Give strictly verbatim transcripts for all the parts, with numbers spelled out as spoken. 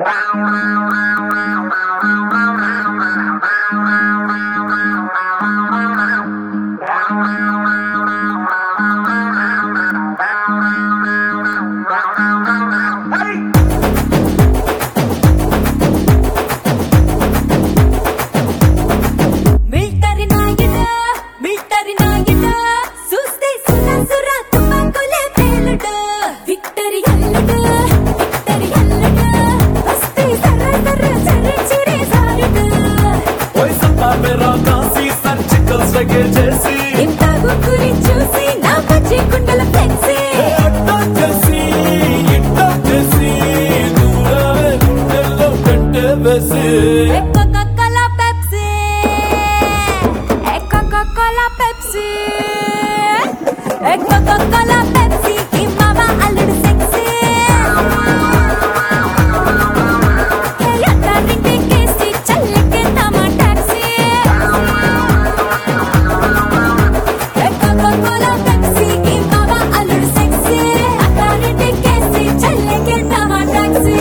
Coca-Cola Pepsi, Coca-Cola Pepsi, Coca-Cola Pepsi, ki mama alludu sexy. Yatta ringi kesi challike tama taxi. Coca-Cola Pepsi, ki mama alludu sexy. Yatta ringi kesi challike tama taxi.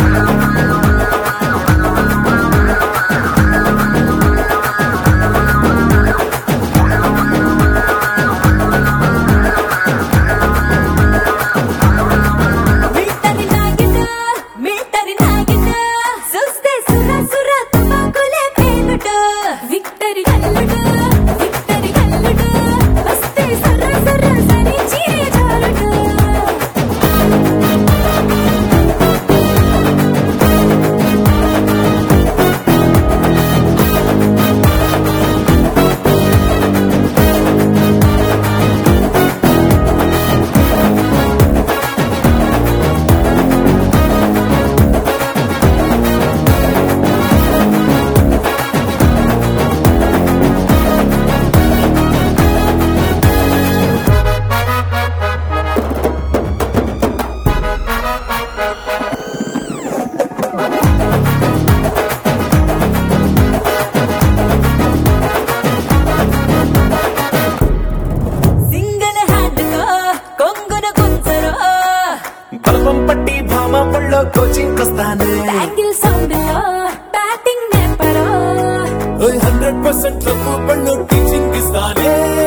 పట్టి భామ పళ్ళో coaching వస్తానే bangle sound లో batting నేర్పరా hundred percent love పళ్ళు teaching ఇస్తానే